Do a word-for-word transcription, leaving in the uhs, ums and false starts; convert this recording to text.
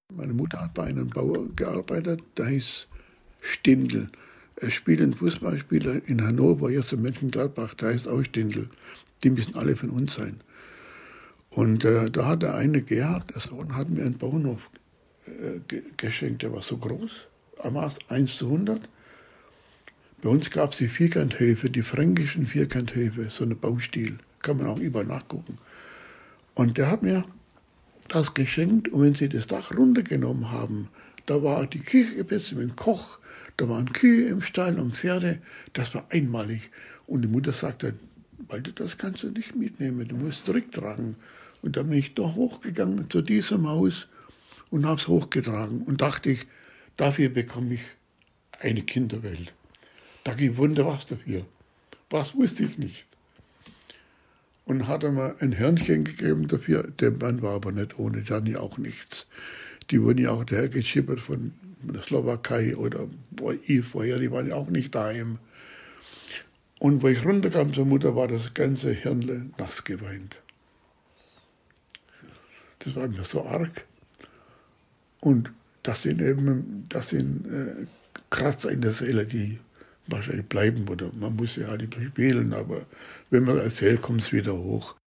Meine Mutter hat bei einem Bauer gearbeitet, der hieß Stindl. Er spielt einen Fußballspieler in Hannover, jetzt in Mönchengladbach, der heißt auch Stindl. Die müssen alle von uns sein. Und äh, da hat der eine Gerhard, der Sohn, hat mir einen Bauernhof äh, ge geschenkt. Der war so groß, Amaß eins zu hundert. Bei uns gab es die Vierkanthöfe, die fränkischen Vierkanthöfe, so eine Baustil. Kann man auch überall nachgucken. Und der hat mir das geschenkt, und wenn sie das Dach runtergenommen haben, da war die Küche mit dem Koch, da waren Kühe im Stall und Pferde, das war einmalig. Und die Mutter sagte, Walter, das kannst du nicht mitnehmen, du musst zurücktragen. Und dann bin ich da hochgegangen zu diesem Haus und habe es hochgetragen und dachte ich, dafür bekomme ich eine Kinderwelt. Da gibt Wunder was dafür. Was wusste ich nicht. Und hat er mir ein Hörnchen gegeben dafür. Der Mann war aber nicht ohne, die hatten ja auch nichts. Die wurden ja auch dahergeschippert von der Slowakei oder vorher, die waren ja auch nicht daheim. Und wo ich runterkam zur Mutter, war das ganze Hirnle nass geweint. Das war mir so arg. Und das sind eben, das sind äh, Kratzer in der Seele, die wahrscheinlich bleiben, oder man muss ja halt nicht spielen, aber wenn man erzählt, kommt es wieder hoch.